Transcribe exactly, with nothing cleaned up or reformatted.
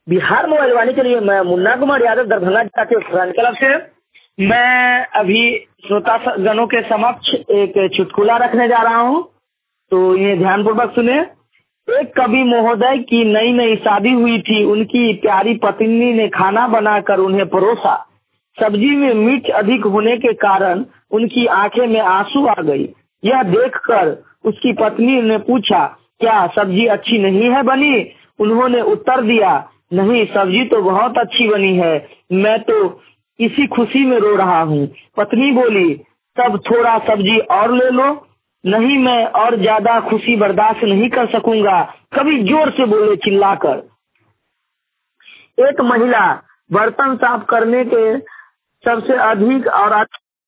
Bihar mobile वाणी के लिए मैं मुन्ना कुमार यादव दरभंगा जिला के फ्रेंड क्लब से मैं अभी श्रोता जनों के समक्ष एक चुटकुला रखने जा रहा हूँ, तो ये ध्यानपूर्वक सुने। एक कवि महोदय की नई नई शादी हुई थी। उनकी प्यारी पत्नी ने खाना बनाकर उन्हें परोसा। सब्जी में मिर्च अधिक होने के कारण उनकी आंखें में आंसू आ गई। यह देखकर उसकी पत्नी ने पूछा, क्या सब्जी अच्छी नहीं है बनी? उन्होंने उत्तर दिया, नहीं, सब्जी तो बहुत अच्छी बनी है, मैं तो इसी खुशी में रो रहा हूँ। पत्नी बोली, तब थोड़ा सब्जी और ले लो। नहीं, मैं और ज्यादा खुशी बर्दाश्त नहीं कर सकूंगा, कभी जोर से बोले चिल्लाकर। एक महिला बर्तन साफ करने के सबसे अधिक और